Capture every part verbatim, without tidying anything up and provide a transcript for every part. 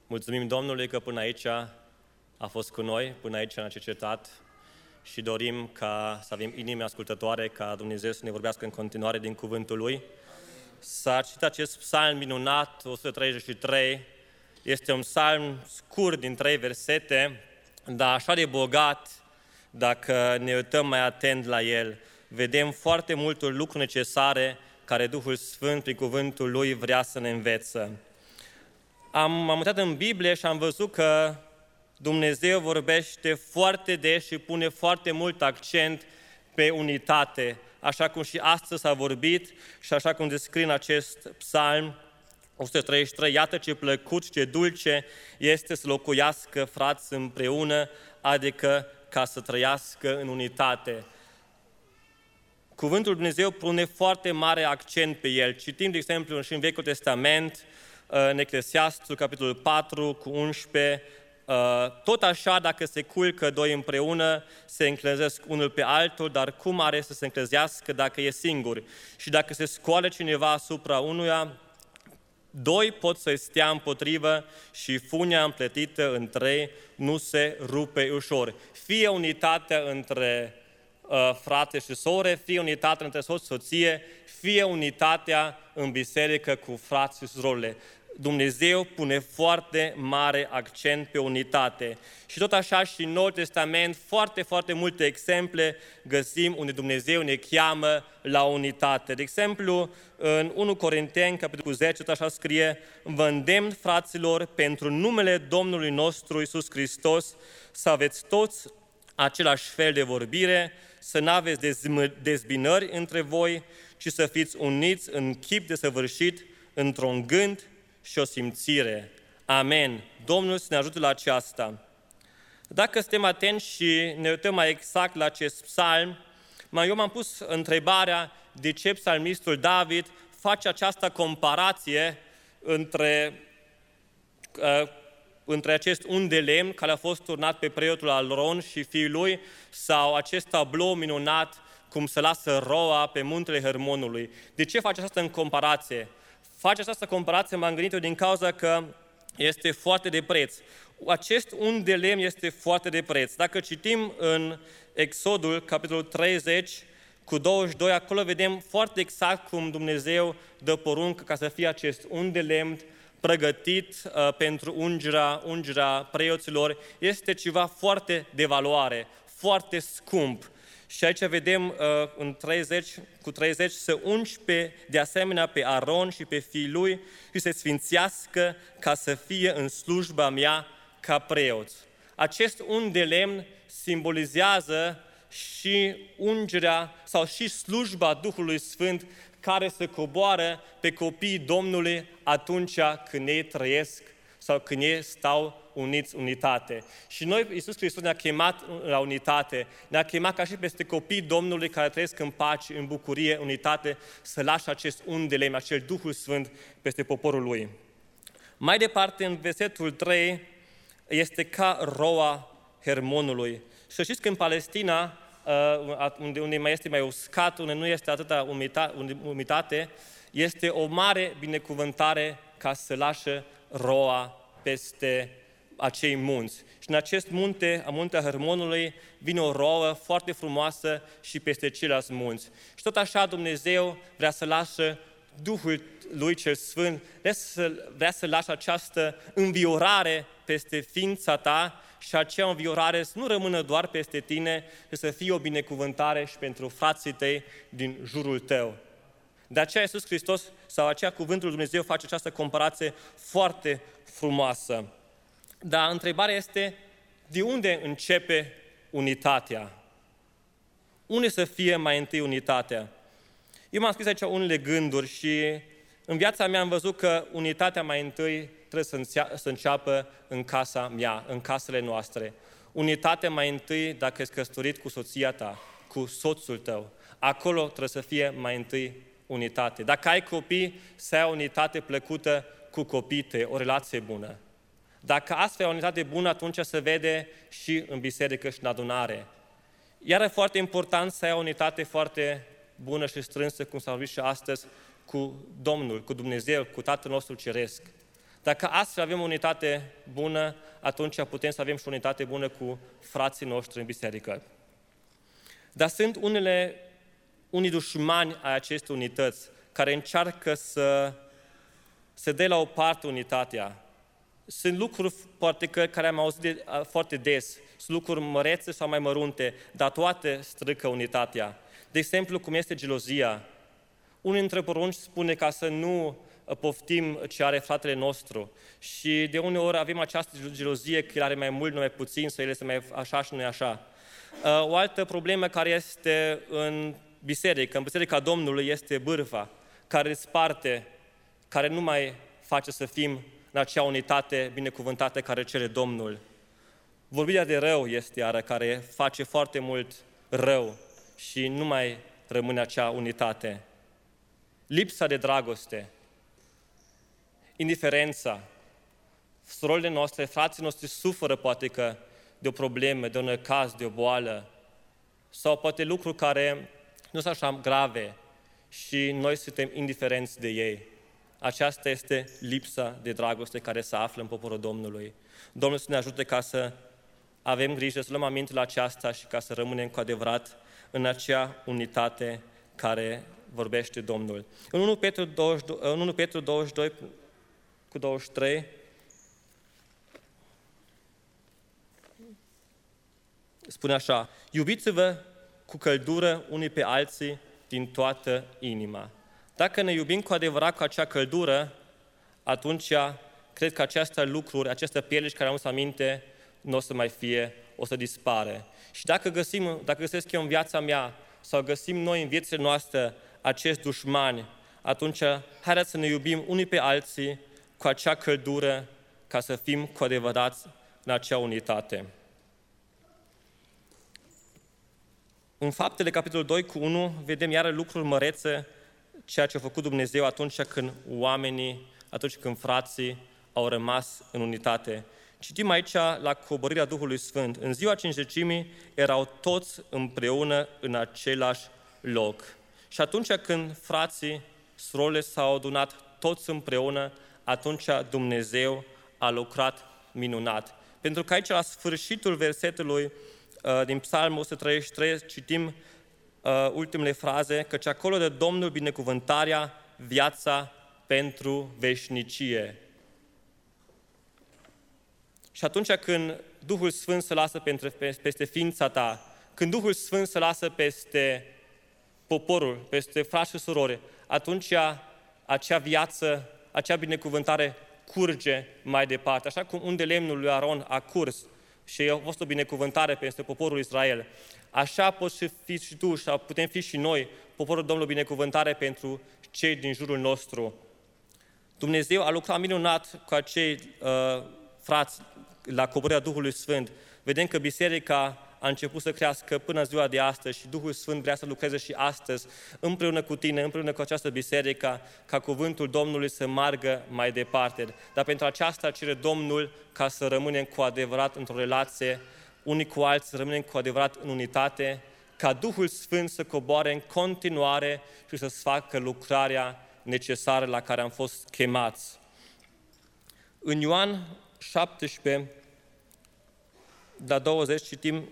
Mulțumim Domnului că până aici a fost cu noi, până aici ne-a cercetat și dorim ca să avem inime ascultătoare, ca Dumnezeu să ne vorbească în continuare din cuvântul Lui. S-a citit acest psalm minunat, o sută treizeci și trei, este un psalm scurt din trei versete, dar așa de bogat, dacă ne uităm mai atent la el. Vedem foarte multe lucruri necesare care Duhul Sfânt, prin cuvântul Lui, vrea să ne învețe. Am, am uitat în Biblie și am văzut că Dumnezeu vorbește foarte des și pune foarte mult accent pe unitate, așa cum și astăzi s-a vorbit și așa cum descrie în acest psalm o sută treizeci și trei, iată ce plăcut și ce dulce este să locuiască frați împreună, adică ca să trăiască în unitate. Cuvântul Dumnezeu pune foarte mare accent pe el. Citim, de exemplu, și în Vechiul Testament, în Eclesiastul, capitolul patru, cu unsprezece, tot așa, dacă se culcă doi împreună, se încălzesc unul pe altul, dar cum are să se încălzească dacă e singur? Și dacă se scoală cineva asupra unuia, doi pot să-i stea împotrivă și funia împletită în trei nu se rupe ușor. Fie unitatea între uh, frate și sore, fie unitatea între soț și soție, fie unitatea în biserică cu frați și surorile. Dumnezeu pune foarte mare accent pe unitate. Și tot așa și în Noul Testament, foarte, foarte multe exemple găsim unde Dumnezeu ne cheamă la unitate. De exemplu, în unu Corinteni, capitolul zece, tot așa scrie: vă îndemn, fraților, pentru numele Domnului nostru Iisus Hristos, să aveți toți același fel de vorbire, să nu aveți dezbinări între voi, ci să fiți uniți în chip desăvârșit, într-un gând și o simțire. Amen. Domnul să ne ajute la aceasta. Dacă suntem atenți și ne uităm mai exact la acest psalm, eu m-am pus întrebarea de ce psalmistul David face această comparație între, uh, între acest un de lemn care a fost turnat pe preotul Aron și fiul lui, sau acest tablou minunat cum se lasă roa pe muntele Hermonului. De ce face această comparație? Face această comparație, m-am gândit eu, din cauza că este foarte de preț. Acest un de lemn este foarte de preț. Dacă citim în Exodul, capitolul treizeci, cu douăzeci și doi, acolo vedem foarte exact cum Dumnezeu dă poruncă ca să fie acest un de lemn pregătit uh, pentru ungerea, ungerea preoților. Este ceva foarte de valoare, foarte scump. Și aici vedem uh, în treizeci, cu treizeci să ungi pe, de asemenea pe Aron și pe fiul lui și să sfințească ca să fie în slujba mea ca preoți. Acest un de lemn simbolizează și ungerea sau și slujba Duhului Sfânt care se coboară pe copiii Domnului atunci când ei trăiesc sau când ei stau uniți, unitate. Și noi, Iisus Hristos ne-a chemat la unitate, ne-a chemat ca și peste copiii Domnului care trăiesc în pace, în bucurie, unitate, să lași acest un de lemn, acel Duhul Sfânt peste poporul Lui. Mai departe, în versetul trei, este ca roa Hermonului. Și știți că în Palestina, unde, unde mai este mai uscat, unde nu este atâta umitate, este o mare binecuvântare ca să lașă roa peste acei munți. Și în acest munte, a muntea Hermonului, vine o roa foarte frumoasă și peste ceilalți munți. Și tot așa Dumnezeu vrea să lasă Duhul Lui cel Sfânt, vrea să, vrea să lasă această înviorare peste ființa ta și acea înviorare să nu rămână doar peste tine, ci să fie o binecuvântare și pentru frații tăi din jurul tău. De aceea Iisus Hristos sau aceea cuvântul lui Dumnezeu face această comparație foarte frumoasă. Dar întrebarea este, de unde începe unitatea? Unde să fie mai întâi unitatea? Eu m-am scris aici unele gânduri și în viața mea am văzut că unitatea mai întâi trebuie să înceapă în casa mea, în casele noastre. Unitatea mai întâi dacă ești căsătorit cu soția ta, cu soțul tău. Acolo trebuie să fie mai întâi unitate. Dacă ai copii, să ai o unitate plăcută cu copiii tăi, o relație bună. Dacă astfel ai o unitate bună, atunci se vede și în biserică și în adunare. Iar e foarte important să ai o unitate foarte bună și strânsă, cum s-a vorbit și astăzi, cu Domnul, cu Dumnezeu, cu Tatăl nostru Ceresc. Dacă astfel avem o unitate bună, atunci putem să avem și o unitate bună cu frații noștri în biserică. Dar sunt unele, unii dușmani ai acestei unități care încearcă să se dea la o parte unitatea. Sunt lucruri poate că, care am auzit de, foarte des, sunt lucruri mărețe sau mai mărunte, dar toate strică unitatea. De exemplu, cum este gelozia. Unul dintre porunci spune ca să nu poftim ce are fratele nostru. Și de uneori avem această gelozie că el are mai mult, nu mai puțin, sau el este mai așa și nu e așa. O altă problemă care este în biserică, în biserica Domnului, este bârfa, care sparte, care nu mai face să fim în acea unitate binecuvântată care cere Domnul. Vorbirea de rău este iară care face foarte mult rău și nu mai rămâne acea unitate. Lipsa de dragoste, indiferența, surorile noastre, frații noștri suferă poate că de o problemă, de un necaz, de o boală, sau poate lucruri care nu sunt așa grave și noi suntem indiferenți de ei. Aceasta este lipsa de dragoste care se află în poporul Domnului. Domnul să ne ajute ca să avem grijă, să luăm aminte la aceasta și ca să rămânem cu adevărat în acea unitate care vorbește Domnul. În unu Petru douăzeci, în unu Petru douăzeci și doi cu douăzeci și trei spune așa: iubiți-vă cu căldură unii pe alții din toată inima. Dacă ne iubim cu adevărat cu acea căldură, atunci cred că aceste lucruri, aceste pielici care am adus aminte, nu o să mai fie, o să dispare. Și dacă găsim, dacă găsesc eu în viața mea, sau găsim noi în viețile noastre acești dușmani, atunci haideți să ne iubim unii pe alții cu acea căldură, ca să fim cu adevărat în acea unitate. În Faptele, capitolul doi cu unu, vedem iară lucruri mărețe, ceea ce a făcut Dumnezeu atunci când oamenii, atunci când frații au rămas în unitate. Citim aici la coborârea Duhului Sfânt. În ziua Cincizecimii erau toți împreună în același loc. Și atunci când frații, surorile s-au adunat toți împreună, atunci Dumnezeu a lucrat minunat. Pentru că aici, la sfârșitul versetului din Psalmul o sută treizeci și trei, citim uh, ultimele fraze, căci acolo de Domnul binecuvântarea, viața pentru veșnicie. Și atunci când Duhul Sfânt se lasă peste ființa ta, când Duhul Sfânt se lasă peste poporul, peste frați și surori, atunci acea viață, acea binecuvântare curge mai departe. Așa cum unde lemnul lui Aron a curs și a fost o binecuvântare peste poporul Israel, așa poți fi și tu, și putem fi și noi, poporul Domnului, binecuvântare pentru cei din jurul nostru. Dumnezeu a lucrat minunat cu acei uh, frați la coborârea Duhului Sfânt. Vedem că biserica a început să crească până ziua de astăzi și Duhul Sfânt vrea să lucreze și astăzi, împreună cu tine, împreună cu această biserică, ca cuvântul Domnului să meargă mai departe. Dar pentru aceasta cere Domnul ca să rămânem cu adevărat într-o relație, unii cu alții, să rămânem cu adevărat în unitate, ca Duhul Sfânt să coboare în continuare și să-ți facă lucrarea necesară la care am fost chemați. În Ioan șaptesprezece, la douăzeci, citim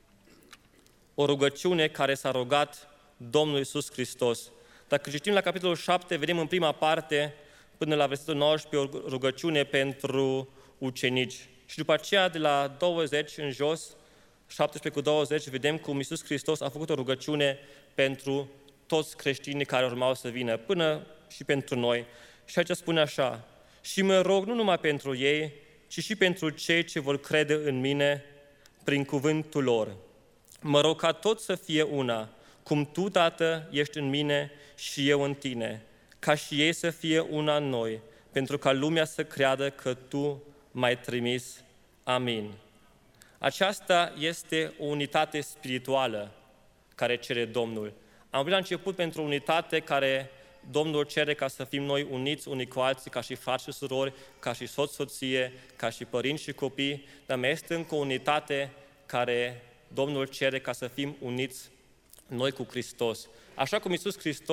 o rugăciune care s-a rugat Domnul Iisus Hristos. Dacă citim la capitolul șapte, vedem în prima parte, până la versetul nouăsprezece, o rugăciune pentru ucenici. Și după aceea, de la douăzeci în jos, șaptesprezece cu douăzeci, vedem cum Iisus Hristos a făcut o rugăciune pentru toți creștinii care urmau să vină, până și pentru noi. Și aici spune așa: și mă rog nu numai pentru ei, ci și pentru cei ce vor crede în mine prin cuvântul lor. Mă rog ca toți să fie una, cum Tu, Tată, ești în mine și eu în Tine, ca și ei să fie una în noi, pentru ca lumea să creadă că Tu m-ai trimis. Amin. Aceasta este o unitate spirituală care cere Domnul. Am vorbit la început pentru o unitate care Domnul cere ca să fim noi uniți unii cu alții, ca și frați și surori, ca și soț, soție, ca și părinți și copii, dar mai este încă o unitate care Domnul cere ca să fim uniți noi cu Hristos. Așa cum Iisus Hristos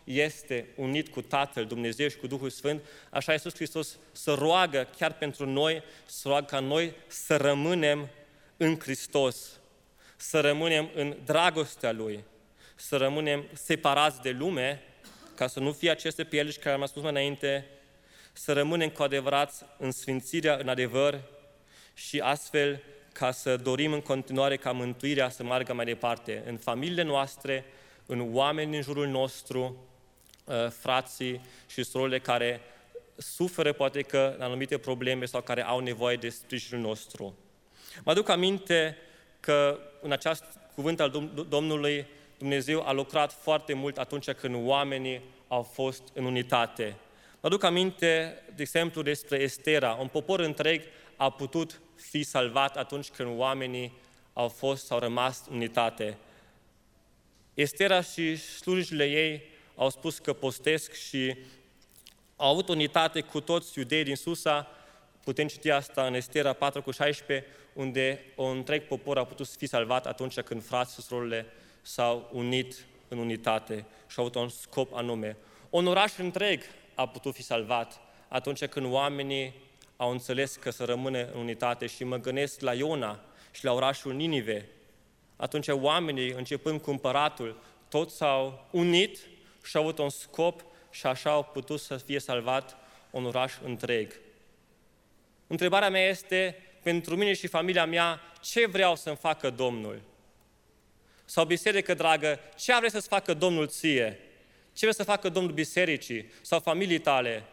este unit cu Tatăl, Dumnezeu și cu Duhul Sfânt, așa Iisus Hristos se roagă chiar pentru noi, se roagă ca noi să rămânem în Hristos, să rămânem în dragostea Lui, să rămânem separați de lume, ca să nu fie aceste pielici care am spus mai înainte, să rămânem cu adevărat în sfințirea, în adevăr și astfel ca să dorim în continuare ca mântuirea să meargă mai departe în familiile noastre, în oameni din jurul nostru, frații și surorile care suferă poate că în anumite probleme sau care au nevoie de sprijinul nostru. Mă aduc aminte că în acest cuvânt al Domnului Dumnezeu a lucrat foarte mult atunci când oamenii au fost în unitate. Mă aduc aminte, de exemplu, despre Estera. Un popor întreg a putut fi salvat atunci când oamenii au fost sau rămas în unitate. Estera și slujile ei au spus că postesc și au avut unitate cu toți iudeii din Susa. Putem citi asta în Estera patru cu șaisprezece, unde un întreg popor a putut fi salvat atunci când frații și surorile s-au unit în unitate și au avut un scop anume. Un oraș întreg a putut fi salvat atunci când oamenii au înțeles că să rămână în unitate și mă gândesc la Iona și la orașul Ninive. Atunci oamenii, începând cu împăratul, toți s-au unit și au avut un scop și așa au putut să fie salvat un oraș întreg. Întrebarea mea este, pentru mine și familia mea, ce vreau să-mi facă Domnul? Sau biserică dragă, ce vrei să-ți facă Domnul ție? Ce vrei să facă Domnul bisericii sau familiei tale?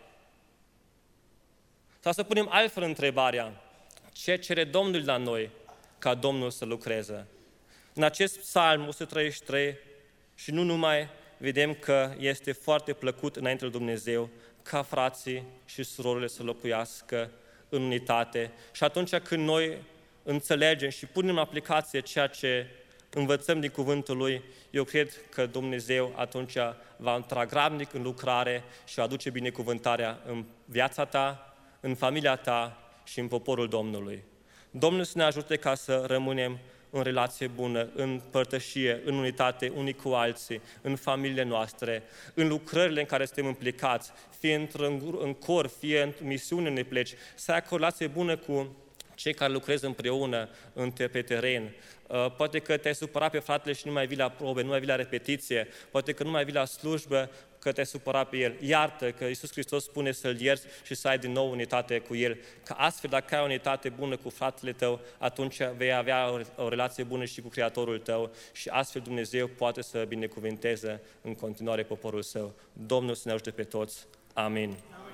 Sau să punem altfel întrebarea, ce cere Domnul la noi ca Domnul să lucreze? În acest psalm o sută treizeci și trei și nu numai, vedem că este foarte plăcut înainte de Dumnezeu ca frații și surorile să locuiască în unitate. Și atunci când noi înțelegem și punem în aplicație ceea ce învățăm din cuvântul Lui, eu cred că Dumnezeu atunci va intra grabnic în lucrare și va aduce binecuvântarea în viața ta, în familia ta și în poporul Domnului. Domnul să ne ajute ca să rămânem în relație bună, în părtășie, în unitate unii cu alții, în familiile noastre, în lucrările în care suntem implicați, fie în cor, fie în misiune ne pleci, să ai o relație bună cu cei care lucrează împreună pe teren. Poate că te-ai supărat pe fratele și nu mai vii la probe, nu mai vii la repetiție, poate că nu mai vii la slujbă, că te-ai supărat pe el. Iartă că Iisus Hristos spune să-L ierți și să ai din nou unitate cu El. Că astfel, dacă ai o unitate bună cu fratele tău, atunci vei avea o, o relație bună și cu Creatorul tău și astfel Dumnezeu poate să binecuvânteze în continuare poporul Său. Domnul să ne ajute pe toți. Amin. Amin.